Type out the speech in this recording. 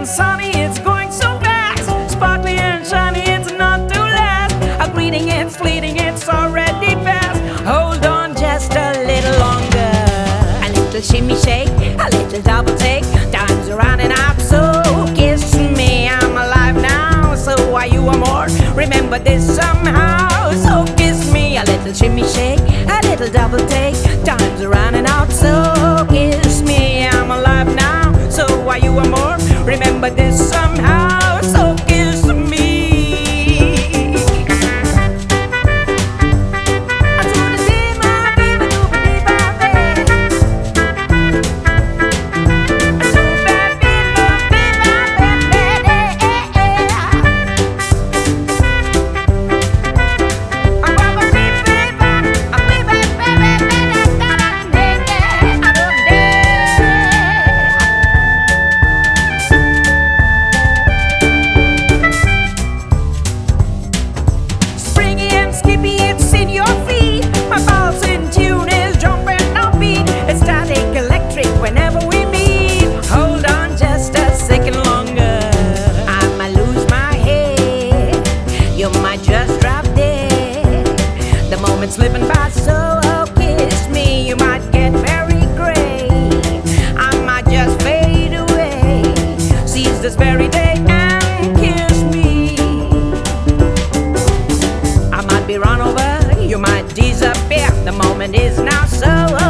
and sunny, it's going so fast. Sparkly and shiny, it's not to last. A greeting, it's fleeting, it's already past. Hold on just a little longer. A little shimmy shake, a little double take. Time's running out, so kiss me. I'm alive now, so are you or more? Remember this somehow, so kiss me. A little shimmy shake, a little double take. Time's running out, so kiss me. I'm alive now, so are you or more? Remember this somehow, so kiss me. Slipping by, so kiss me. You might get very gray, I might just fade away. Seize this very day and kiss me. I might be run over, you might disappear. The moment is now, so